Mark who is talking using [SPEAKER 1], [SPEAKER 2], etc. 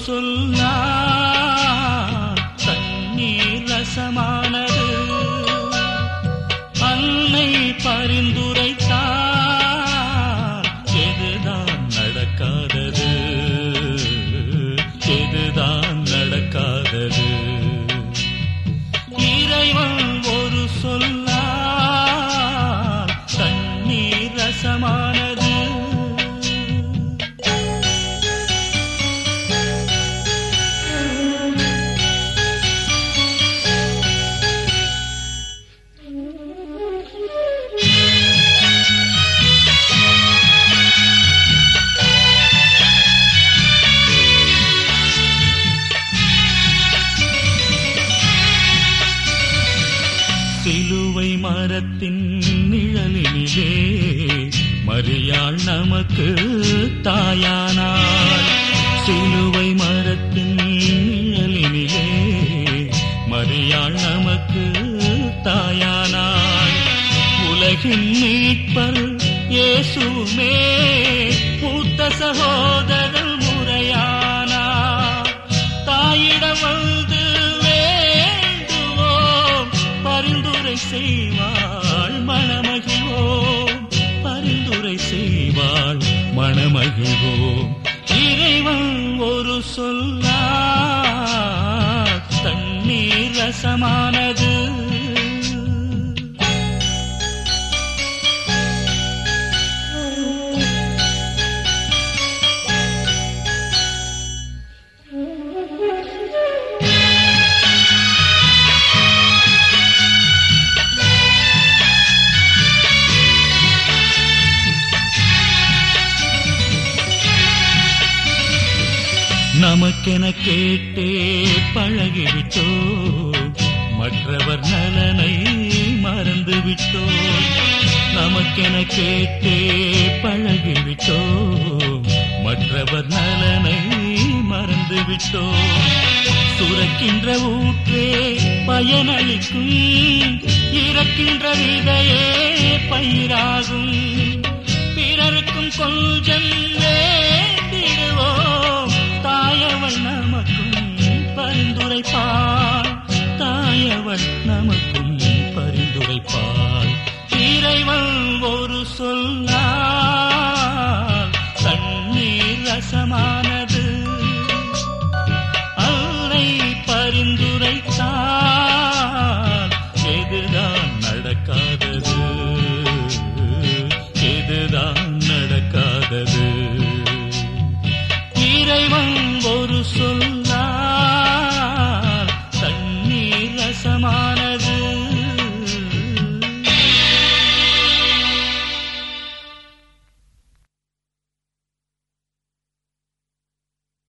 [SPEAKER 1] சொல்லா தண்ணீர் ரசமானது. அன்னை பரிந்துரைத்தார் எதுதான் நடக்காதது, எதுதான் நடக்காதது. இறைவன் ஒரு சொல்லா தண்ணீர் ரசமானது. சிலுவை மரத்தின் நிழலினிலே மரியாள் நமக்கு தாயானாள். சிலுவை மரத்தின் நிழலினிலே மரியாள் நமக்கு தாயானாள். உலகின் மீட்பர் இயேசுவே மூத்த சகோதரர் முறையானார். தாயிடம் வந்து பரிந்துரை செய்வாள் மணமகிழ்வோம், பரிந்துரை செய்வாள் மணமகிழ்வோம். இறைவன் ஒரு சொல்லா தண்ணீர் ரசமானது. நமக்கென கேட்டே பழகிவிட்டோ, மற்றவர் நலனை மறந்துவிட்டோ. நமக்கென கேட்டே பழகிவிட்டோ, மற்றவர் நலனை மறந்துவிட்டோ. சுரக்கின்ற ஊற்றே பயனளிக்கும், இறக்கின்ற விதையே பயிராகும். பிறருக்கும் கொஞ்சம் வேண்டிடுவோம், தாயவள் நமக்கும் பரிந்துரைப்பாள், தாயவள் நமக்கும் பரிந்துரைப்பாள். இறைவன் ஒரு சொல்